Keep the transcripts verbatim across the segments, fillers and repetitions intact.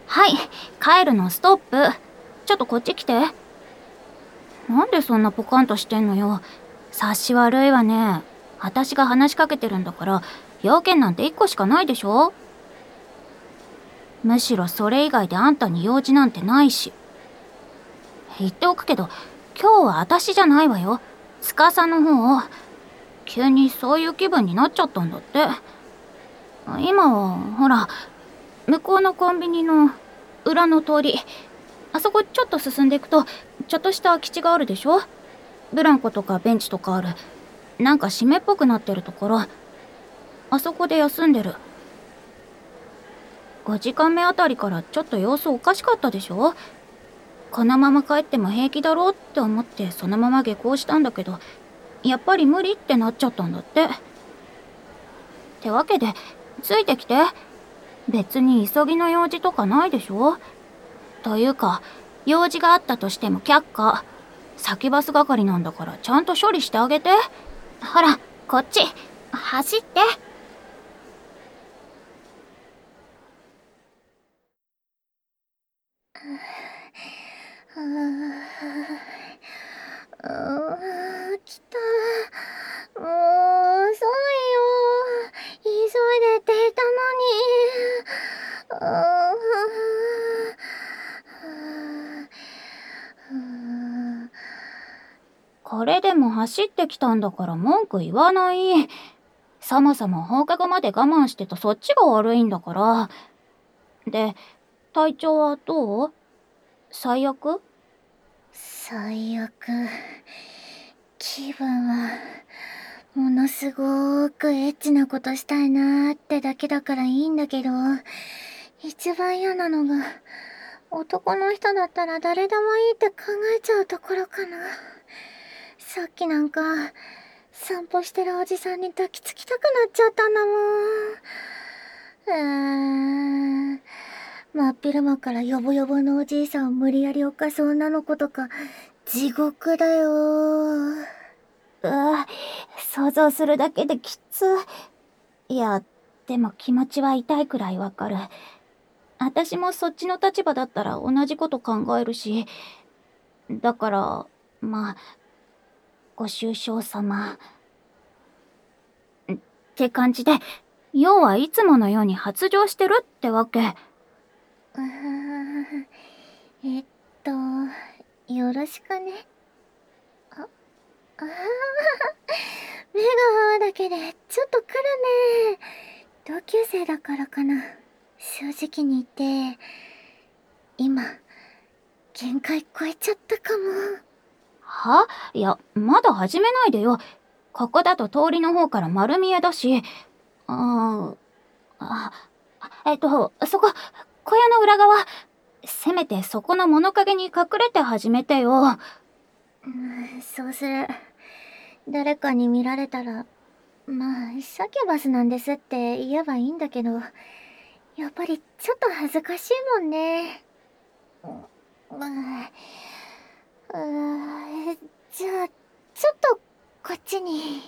はい、帰るのストップ。ちょっとこっち来て。なんでそんなポカンとしてんのよ。察し悪いわね。私が話しかけてるんだから、要件なんて一個しかないでしょ。むしろそれ以外であんたに用事なんてないし。言っておくけど、今日は私じゃないわよ。司の方。急にそういう気分になっちゃったんだって。今は、ほら、向こうのコンビニの裏の通り。あそこちょっと進んでいくと、ちょっとした空き地があるでしょ。ブランコとかベンチとかある。なんか湿っぽくなってるところ。あそこで休んでる。ごじかんめあたりからちょっと様子おかしかったでしょ。このまま帰っても平気だろうって思ってそのまま下校したんだけど、やっぱり無理ってなっちゃったんだって。ってわけで、ついてきて。別に急ぎの用事とかないでしょ。というか、用事があったとしても却下。先バス係なんだからちゃんと処理してあげて。ほら、こっち、走って。 ああ、来た。もう遅いよ。急いでって言ったのに。ああ、 これでも走ってきたんだから文句言わない。そもそも放課後まで我慢してたそっちが悪いんだから。で、体調はどう？最悪？ 最悪。気分はものすごーくエッチなことしたいなーってだけだからいいんだけど、一番嫌なのが男の人だったら誰でもいいって考えちゃうところかな。さっきなんか散歩してるおじさんに抱きつきたくなっちゃったんだもん。うーん、真っ昼間からヨボヨボのおじいさんを無理やり犯す女の子とか地獄だよー。 うわ、想像するだけできつ。いや、でも気持ちは痛いくらいわかる。私もそっちの立場だったら同じこと考えるし。だから、まあ、ご愁傷様。って感じで、要はいつものように発情してるってわけ。 うーん、えっと、よろしくね。あ、あー目が合うだけでちょっと来るね。同級生だからかな。正直に言って、今、限界超えちゃったかも。 はいや、まだ始めないでよ。ここだと通りの方から丸見えだし。あーあ、えっと、そこ、小屋の裏側。せめてそこの物陰に隠れて始めてよ。 うん、そうする。誰かに見られたら、まあ、サキュバスなんですって言えばいいんだけど、やっぱりちょっと恥ずかしいもんね。うん、うーじゃあ、ちょっとこっちに。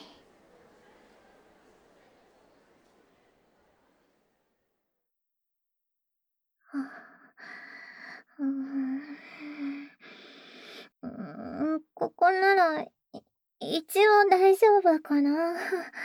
うーん、うーんここなら、い一応大丈夫かな。は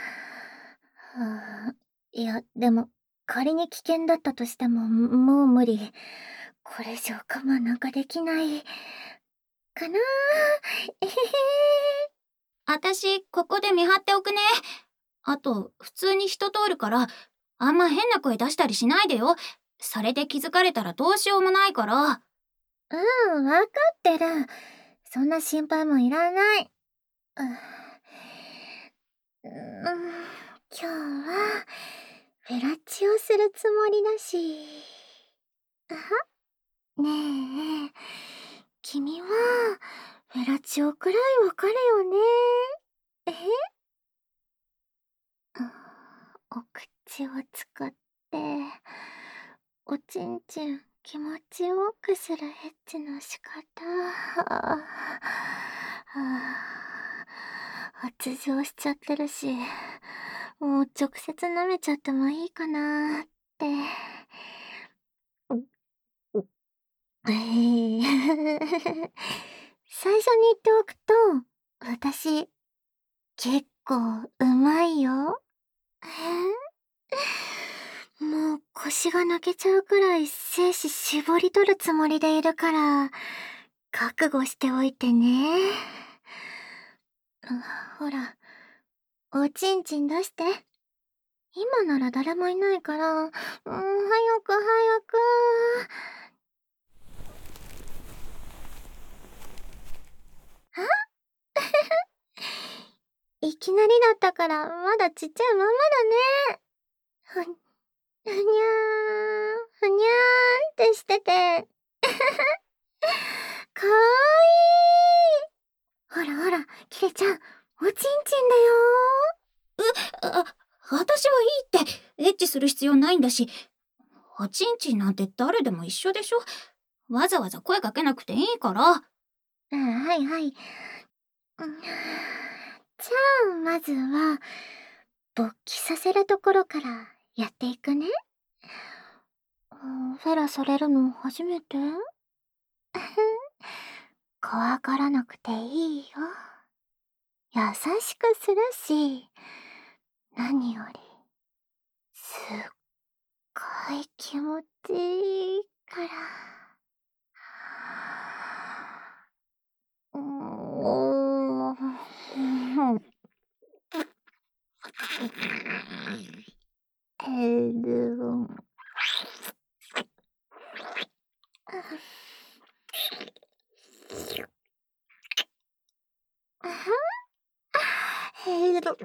あ、いや、でも、仮に危険だったとしても、もう無理。これ以上我慢なんかできない。かな。えへへ。 あたし、ここで見張っておくね。あと、普通に人通るから、あんま変な声出したりしないでよ。それで気づかれたらどうしようもないから。 うん、わかってる。そんな心配もいらない。うん、うん、今日は、フェラチオするつもりだし。あはねえ、君は、フェラチオくらいわかるよね。えお口を使って、おちんちん気持ちよくするエッチの仕方。はあ、発情しちゃってるし、もう直接舐めちゃってもいいかなって。 えー最初に言っておくと、私、結構うまいよ。もう腰が抜けちゃうくらい精子絞り取るつもりでいるから、覚悟しておいてね。あほら、おちんちん出して。今なら誰もいないから、うん、早く早く。いきなりだったから、まだちっちゃいままだね。ふ、ふにゃーん、ふにゃーんってしてて。かわいい。ほらほら、キレちゃん、おちんちんだよあ、私はいいって。エッチする必要ないんだし。おちんちんなんて誰でも一緒でしょ。わざわざ声かけなくていいから。 ー。うん、はいはい。うん、じゃあ、まずは、勃起させるところからやっていくね。うん、フェラされるの初めて？怖がらなくていいよ。優しくするし、何より、すっごい気持ちいいから。うーん。える。える。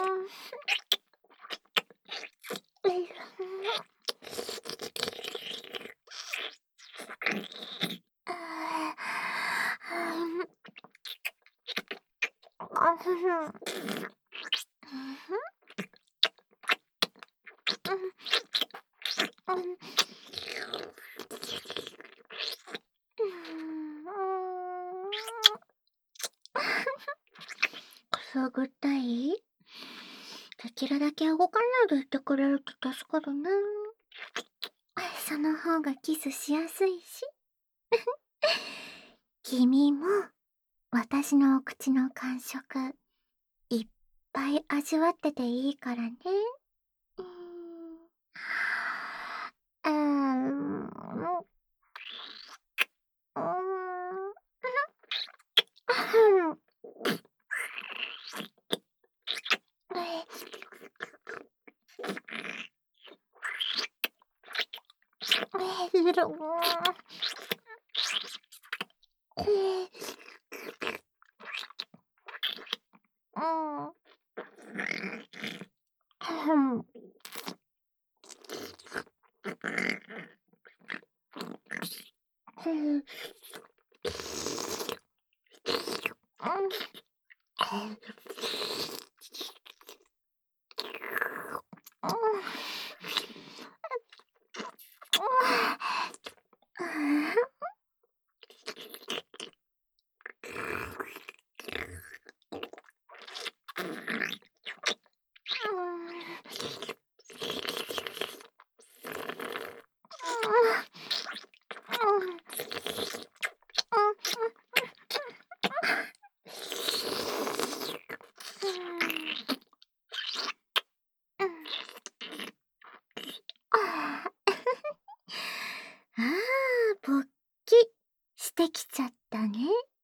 くすぐったい？できるだけ動かないで言ってくれると助かるな。その方がキスしやすいし。君も私のお口の感触いっぱい味わってていいからね。うーん。うーん。うーん。ああ、勃起してきちゃったね。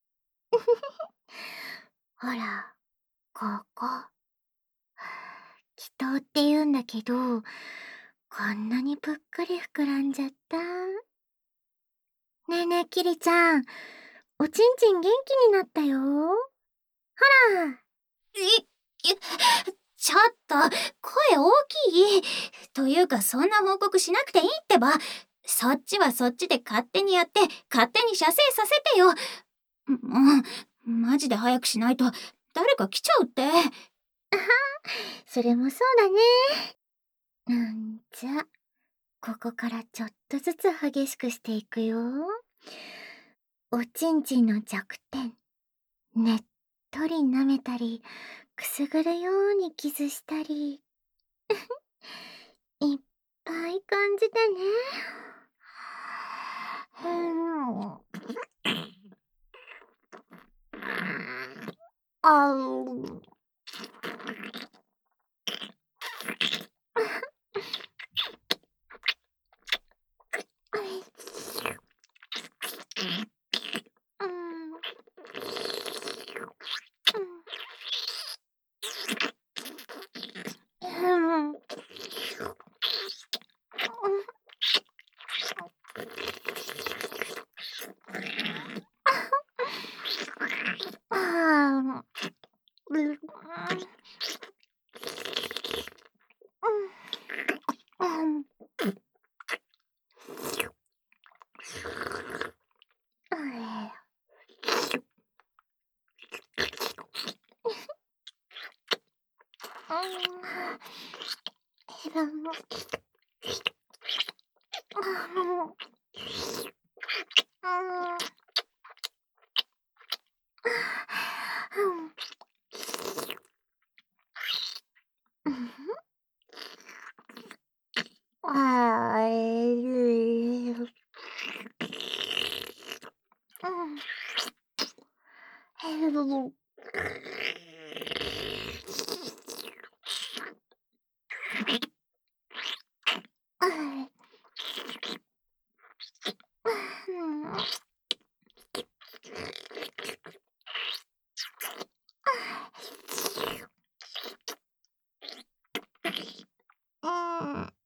ほら、ここ。気筒って言うんだけど、こんなにぷっくり膨らんじゃった。ねえねえ、キリちゃん。おちんちん元気になったよ。ほら。 い、い、ちょっと、声大きい。というか、そんな報告しなくていいってば。そっちはそっちで勝手にやって、勝手に射精させてよ。もう、マジで早くしないと、誰か来ちゃうって。 それもそうだね。なんじゃ、ここからちょっとずつ激しくしていくよ。おちんちんの弱点、ねっとり舐めたり、くすぐるようにキスしたり、いっぱい感じてね。 うん。あう。うん。うん。ああ。うん。うん。あれ。うん。えらも。あもう。うん。うん。うん。ああ、える。うん。える。あい。うん。うん。う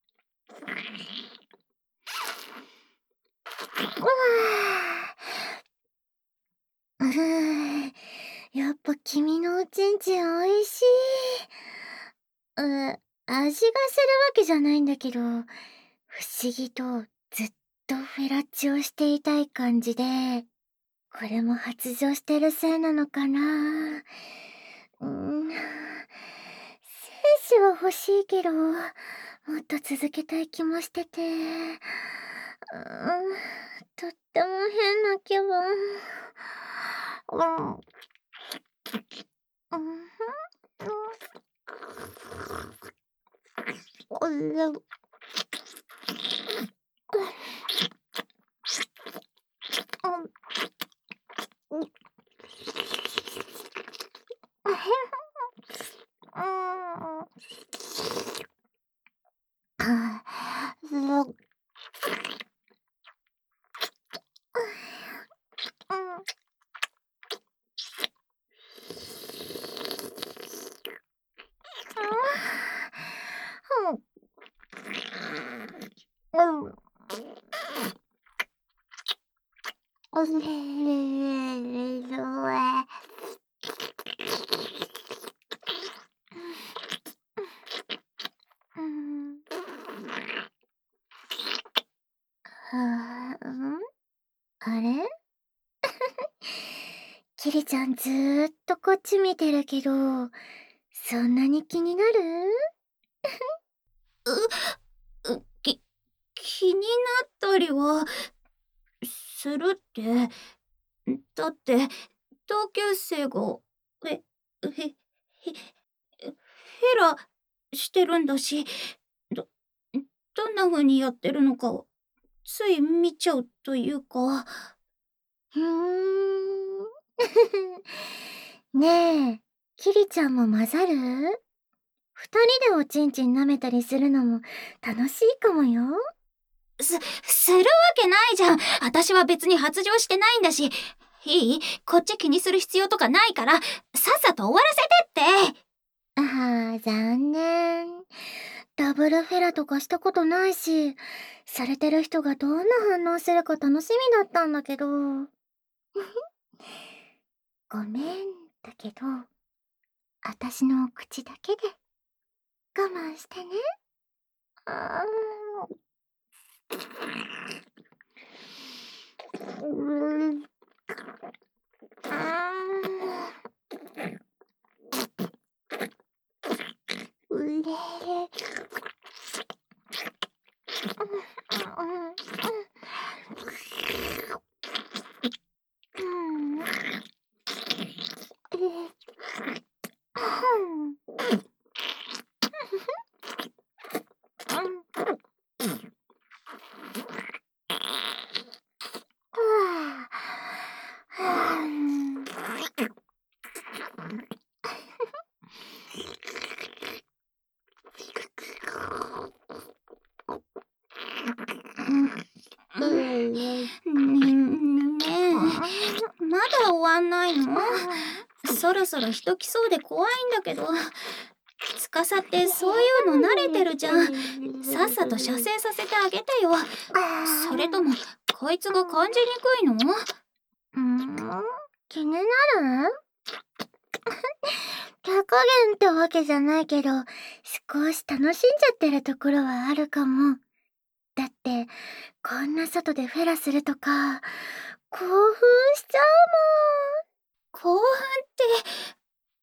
わ。うーやっぱ君のおちんちんおいしい。う、味がするわけじゃないんだけど、不思議とずっとフェラチオしていたい感じで、これも発情してるせいなのかな。うーん、精子は欲しいけど、もっと続けたい気もしてて、うーん、とっても変な気分。うん。うんふん。うん。うん。うん。あへん。うーん。ああ、うん。うん。うん。うん。おねれるわ。うん。はあ、ん？あれ？キリちゃんずーっとこっち見てるけど、そんなに気になる？ う、う、き、気になったりは、するって。だって、同級生が、え、へ、へ、ヘラしてるんだし、ど、どんな風にやってるのか、つい見ちゃうというか。 ふーん。ねえ、キリちゃんも混ざる？二人でおちんちん舐めたりするのも楽しいかもよ。 す、するわけないじゃん。私は別に発情してないんだし。いい？こっち気にする必要とかないから、さっさと終わらせてって。 ああ、残念。ダブルフェラとかしたことないし、されてる人がどんな反応するか楽しみだったんだけど。ごめんだけど、あたしの口だけで我慢してね。あーうん。あーうれうん。 ねえ、まだ終わんないの？そろそろ人来そうで怖いんだけど。司ってそういうの慣れてるじゃん。さっさと射精させてあげてよ。それともこいつが感じにくいの？ うん、気になる？手加減ってわけじゃないけど、少し楽しんじゃってるところはあるかも。だって、こんな外でフェラするとか、興奮しちゃう興奮って、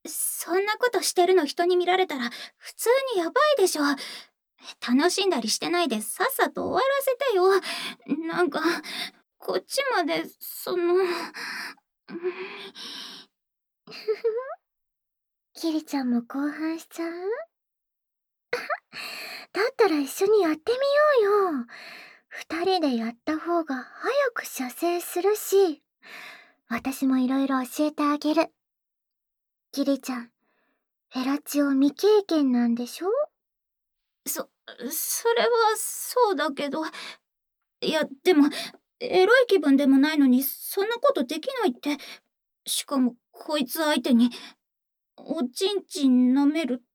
そんなことしてるの人に見られたら普通にやばいでしょ。楽しんだりしてないでさっさと終わらせてよ。なんか、こっちまで、その、 キリちゃんも興奮しちゃう？だったら一緒にやってみようよ。二人でやった方が早く射精するし、私もいろいろ教えてあげる。キリちゃん、フェラチオ未経験なんでしょ？ そ、それはそうだけど、いや、でも、エロい気分でもないのにそんなことできないって。しかもこいつ相手におちんちん舐めるって。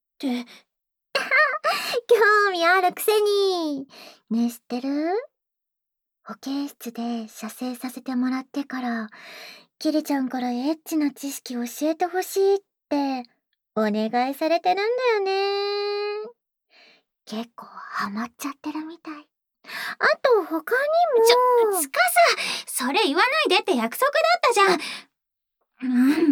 興味あるくせに。ねえ、知ってる？保健室で射精させてもらってから、キリちゃんからエッチな知識教えてほしいってお願いされてるんだよね。結構ハマっちゃってるみたい。あと他にも。 ちょ、つかさ、それ言わないでって約束だったじゃん。うん、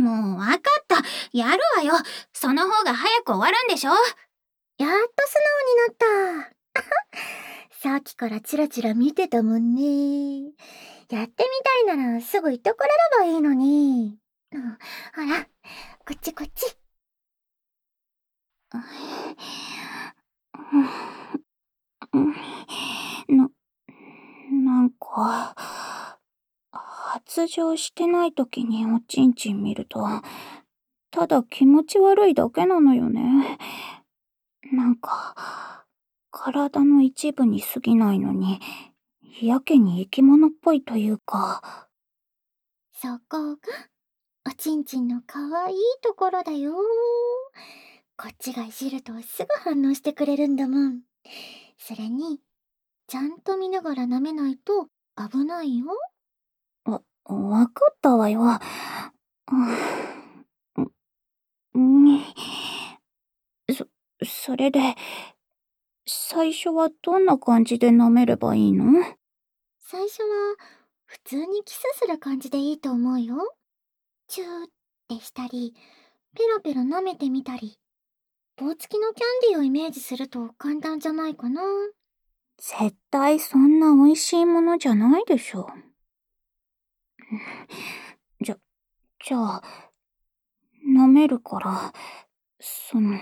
もうわかった。やるわよ。その方が早く終わるんでしょ？ やっと素直になった。さっきからチラチラ見てたもんね。やってみたいならすぐ言ってくれればいいのに。うん、ほら、こっちこっち。 な、なんか、発情してない時におちんちん見ると、ただ気持ち悪いだけなのよね。なんか、体の一部に過ぎないのに、やけに生き物っぽいというか。 そこが、おちんちんの可愛いところだよ。こっちがいじるとすぐ反応してくれるんだもん。それに、ちゃんと見ながら舐めないと危ないよ。 わ、わかったわよ。うん、そ、それで、最初はどんな感じで舐めればいいの？ 最初は、普通にキスする感じでいいと思うよ。チューってしたり、ペロペロ舐めてみたり。棒付きのキャンディーをイメージすると簡単じゃないかな。 絶対そんな美味しいものじゃないでしょ。じゃ、じゃあ、舐めるから、その、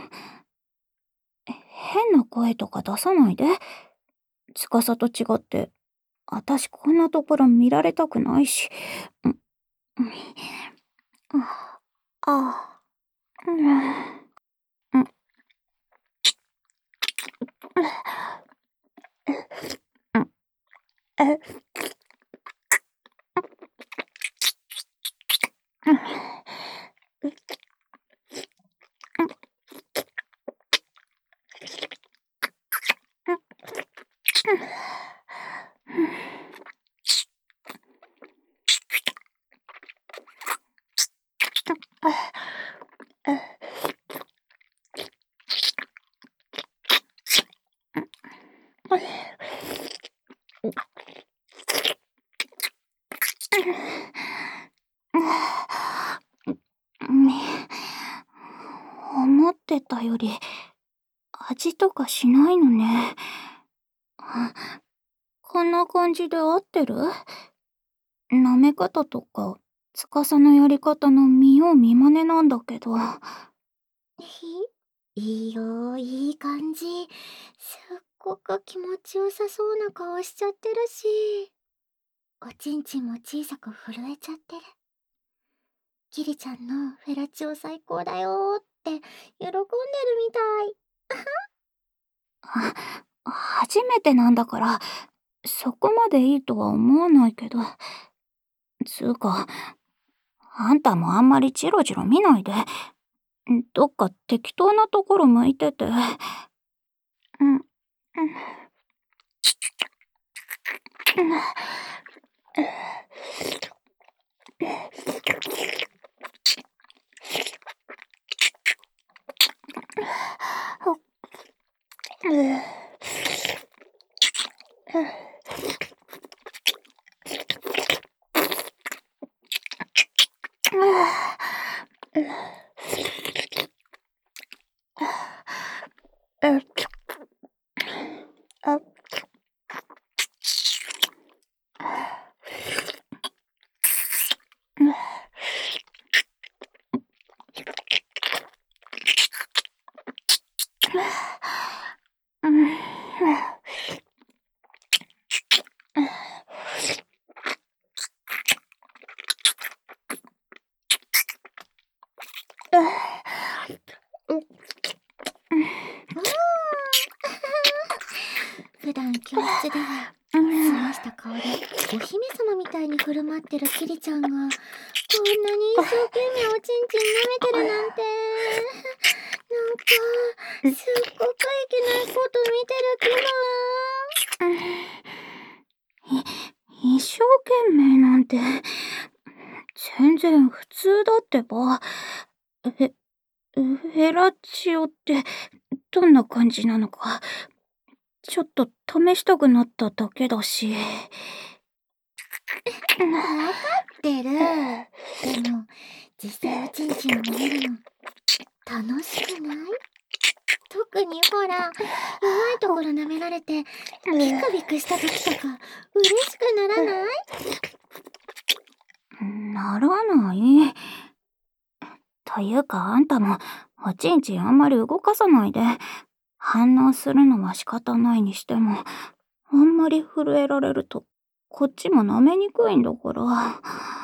変な声とか出さないで。司と違って、あたしこんなところ見られたくないし。うん、うん、あ、あ、うん、うん、うん、え、うん、思ってたより味とかしないのね。こんな感じで合ってる？舐め方とか司のやり方の見よう見まねなんだけど。 いいよ、いい感じ。すっごく気持ちよさそうな顔しちゃってるし、おちんちんも小さく震えちゃってる。キリちゃんのフェラチオ最高だよーって喜んでるみたい。 あ、初めてなんだから、 そこまでいいとは思わないけど。つうか、あんたもあんまりチロチロ見ないで。どっか適当なところ向いてて。うん、うん、 普段教室では澄ました顔でお姫様みたいに振る舞ってるキリちゃんがこんなに一生懸命おちんちん舐めてるなんて、なんかすっごくいけないこと見てる気分。 一生懸命なんて全然普通だってば。え、フェラチオってどんな感じなのかちょっと試したくなっただけだし。 わかってる。でも実際おちんちんを舐めるの楽しくない？特にほら、うまいところ舐められてビクビクした時とか嬉しくならない？ ならない。というかあんたもおちんちんあんまり動かさないで。反応するのは仕方ないにしても、あんまり震えられるとこっちも舐めにくいんだから。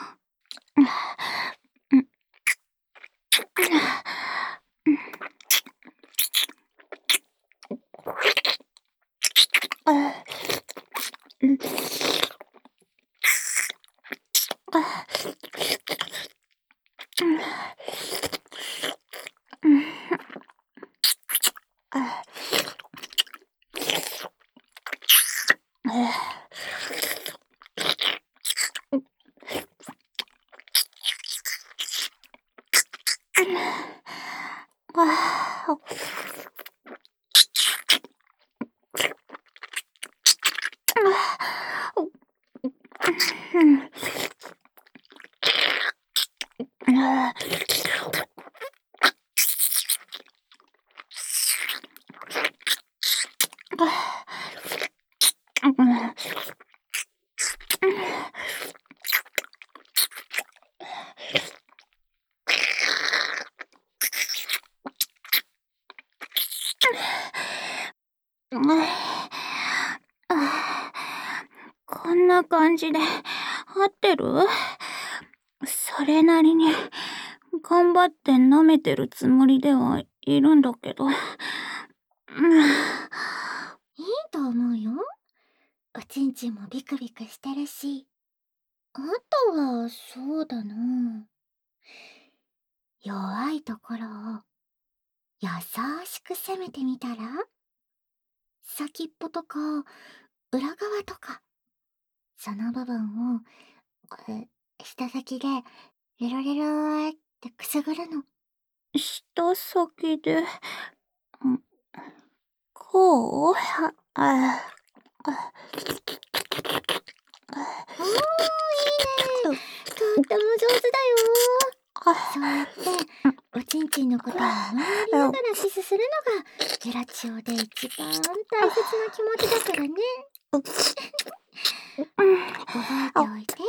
こんな感じで合ってる？それなりに頑張って舐めてるつもりではいるんだけど。いいと思うよ。おちんちんもビクビクしてるし。あとはそうだな。弱いところを優しく攻めてみたら？先っぽとか裏側とかその部分をえ舌先でゆるゆるってくすぐるの。 舌先で、こう？ああ。 おー、いいね。とっても上手だよ。そうやっておちんちんのことを思いやりながらキスするのがフェラチオで一番大切な気持ちだからね。覚えておいて。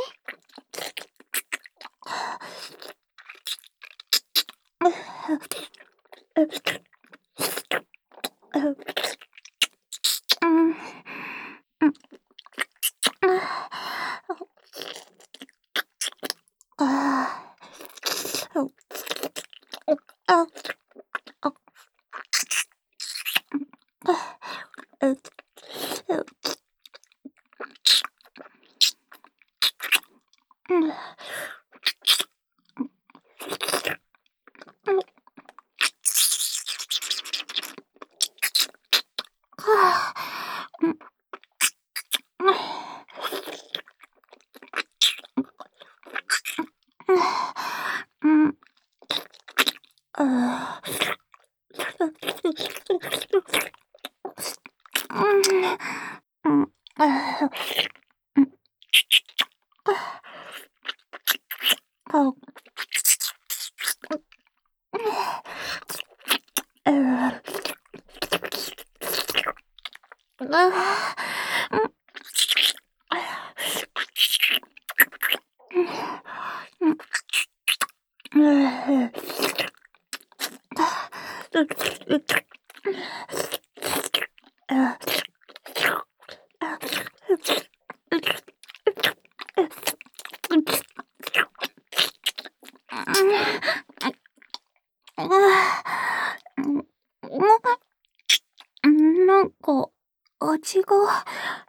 なんか味が。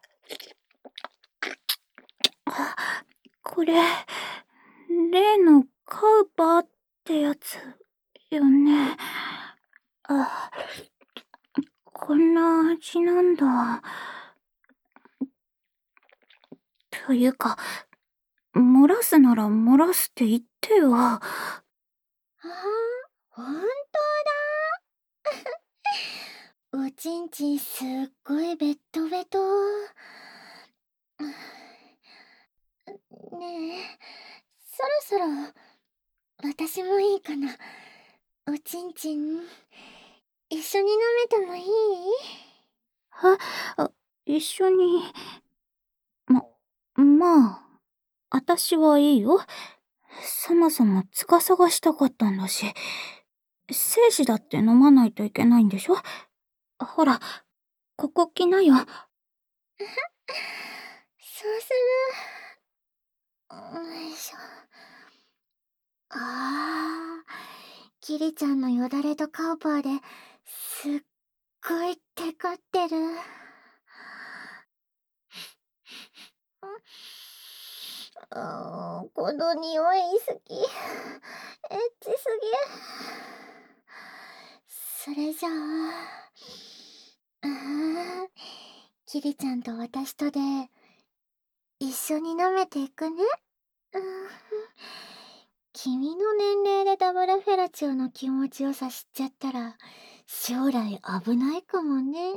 これ例のカウパーってやつよね。あ、こんな味なんだ。というか、漏らすなら漏らすって言ってよ。 ああ、ほんとだ。おちんちんすっごいベットベト。ねえ、そろそろ私もいいかな。おちんちん一緒に飲めてもいい？ は、あ、一緒に。ま、まあ、私はいいよ。そもそも司がしたかったんだし。精子だって飲まないといけないんでしょ？ほら、ここ来なよ。 そうする。よいしょ。ああ、キリちゃんのよだれとカウパーですっごいテカってる。あー、この匂い好き。エッチすぎ。それじゃあ、あー、キリちゃんと私とで一緒に飲めていくね。うん、君の年齢でダブルフェラチオの気持ちよさ知っちゃったら将来危ないかもね。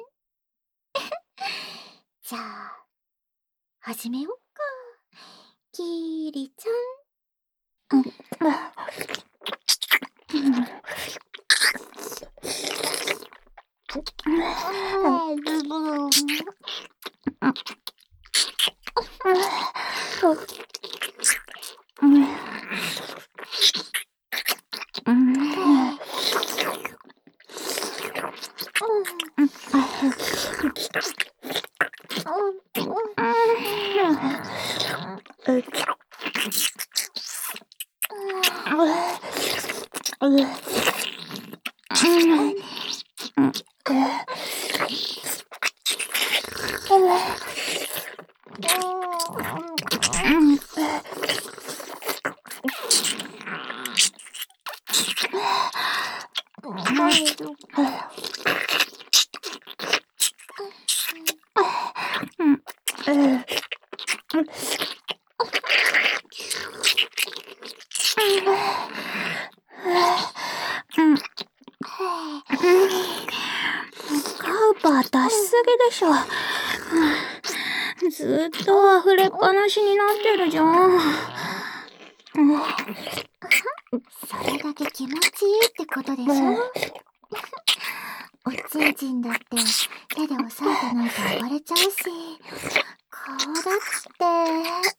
じゃあ始めよっか。キリちゃん。うん、カウパー出しすぎでしょ。ずっと溢れっぱなしになってるじゃん。 それだけ気持ちいいってことでしょ。おちんちんだって手で押さえてないと暴れちゃうし、顔だって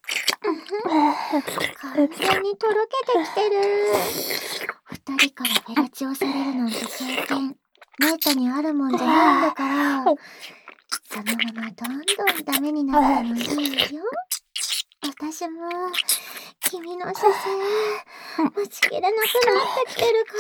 完全にとろけてきてる。二人からフェラチオされるなんて経験めったにあるもんじゃないんだから、そのままどんどんダメになってもいいよ。私も君の姿勢待ちきれなくなってきてるから。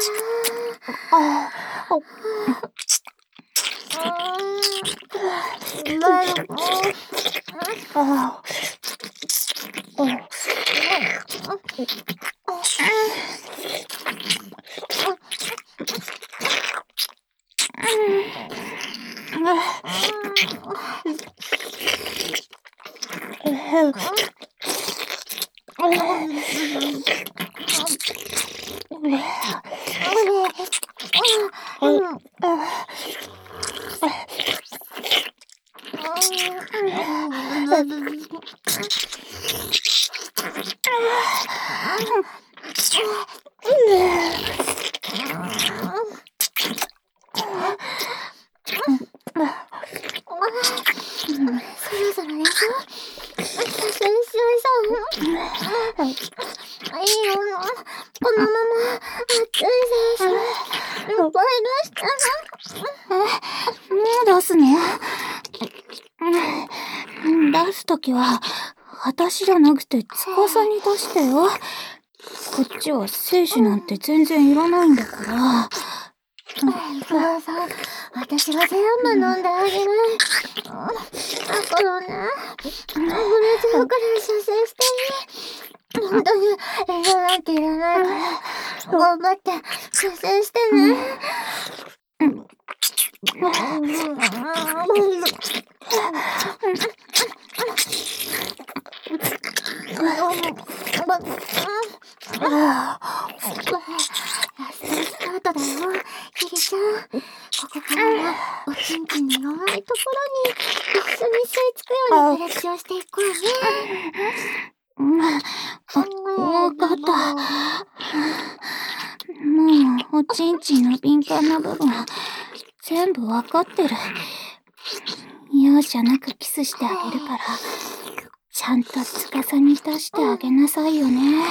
そろそろでしょ。先生さん。いいよ。このまま熱い先生。いっぱい出してえ、もう出すの？出すときは、私じゃなくて司に出してよ。こっちは精子なんて全然いらないんだから。 そうそう。私が全部飲んであげる。だからね、溢れちゃうから射精してね。本当に遠慮なんていらないから、頑張って射精してね。ラストスタートだよ、キリちゃん。ここからはおちんちんの弱いところに一緒に吸い付くようにフレッシュをしていこうね。 うん、わ、わかった。もう、おちんちんの敏感な部分、全部わかってる。容赦なくキスしてあげるから、ちゃんと司に出してあげなさいよね。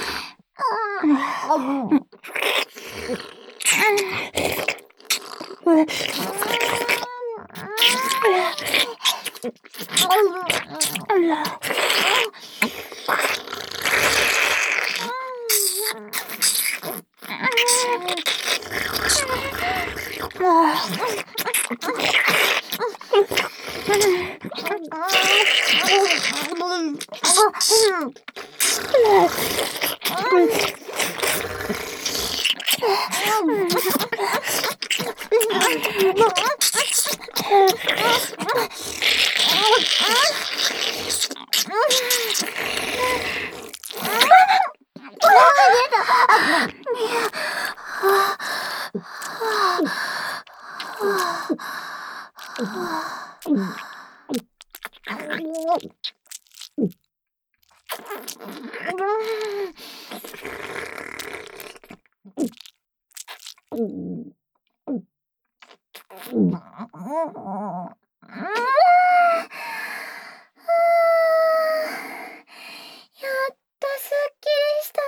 やっとすっきりした。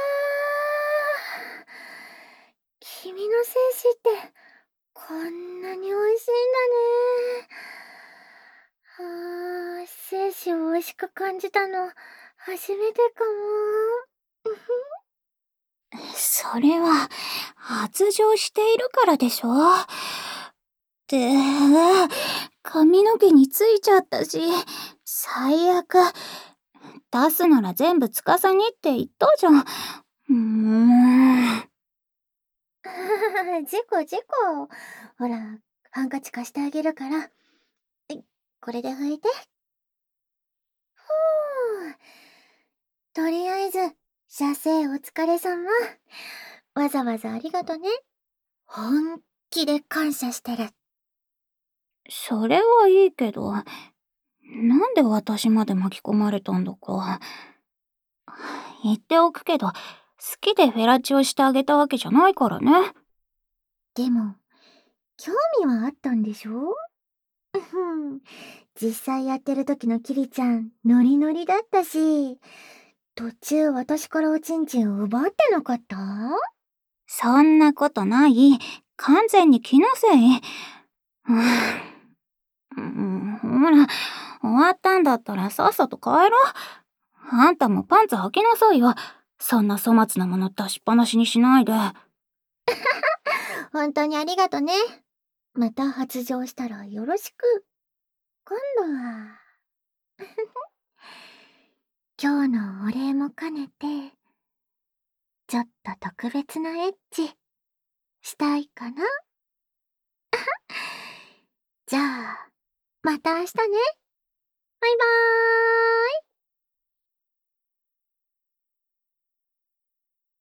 君の精子ってこんなに美味しいんだね。あー、精子を美味しく感じたの初めてかも。 それは、発情しているからでしょ？って、髪の毛についちゃったし、最悪。出すなら全部司にって言ったじゃん。うーん。 事故事故。ほら、ハンカチ貸してあげるから。い、これで拭いて。ふぅ。とりあえず、射精お疲れ様。わざわざありがとね。本気で感謝してる。 それはいいけど、なんで私まで巻き込まれたんだか。言っておくけど、好きでフェラチオしてあげたわけじゃないからね。 でも、興味はあったんでしょ？実際やってる時のキリちゃん、ノリノリだったし、途中私からおちんちんを奪ってなかった？ そんなことない。完全に気のせい。うん、ほら、終わったんだったらさっさと帰ろう。あんたもパンツ履きなさいよ。そんな粗末なもの出しっぱなしにしないで。 本当にありがとね。また発情したらよろしく。今度は。今日のお礼も兼ねて、ちょっと特別なエッチ、したいかな？じゃあ、また明日ね。バイバーイ。